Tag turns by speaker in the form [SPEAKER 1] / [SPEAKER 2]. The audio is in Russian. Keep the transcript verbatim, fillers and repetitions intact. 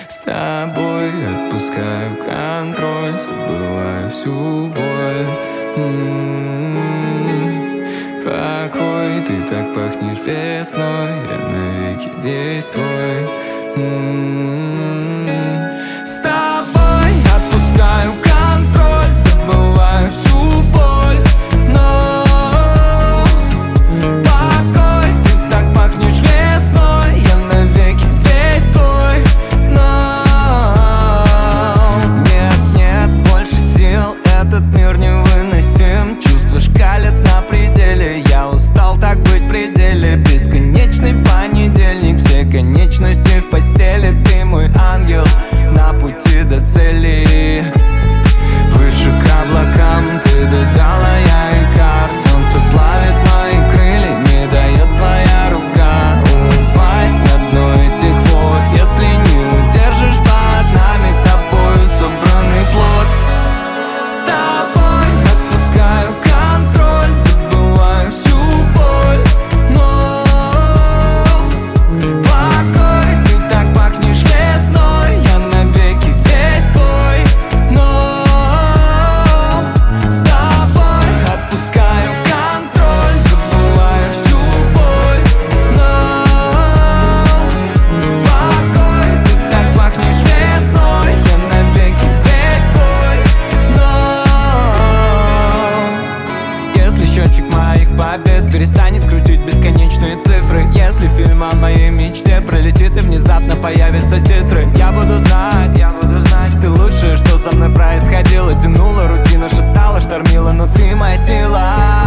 [SPEAKER 1] С тобой отпускаю контроль, забываю всю боль. М-м-м. Покой, ты так пахнешь весной, я навеки весь твой. М-м-м. С тобой отпускаю контроль, забываю всю боль. Но покой, ты так пахнешь весной, я навеки весь твой. Но нет, нет больше сил, этот мир невыносим. Чувства шкалят на пределе, я устал так быть в пределе. Бесконечный понедельник, все конечности в постели. Ты мой ангел на пути до цели. Выше к облакам ты додала я икар. Солнце плавит мои крылья, не дает твоя рука упасть на дно этих вод. Если не удержишь под нами тобою собранный плод. С тобой отпускаю контроль, забываю всю боль. Но покой, ты так пахнешь весной, я навеки весь твой. Но с тобой отпускаю контроль, забываю всю боль. Но покой, ты так пахнешь весной, я навеки весь твой. Но если счетчик моих побед перестанет крутить бесконечные цифры, если фильм о моей мечте пролетит и внезапно появятся титры, я буду знать, я буду знать, ты лучшее, что со мной происходило. Тянула рутина, шатала, штормила, но ты моя сила.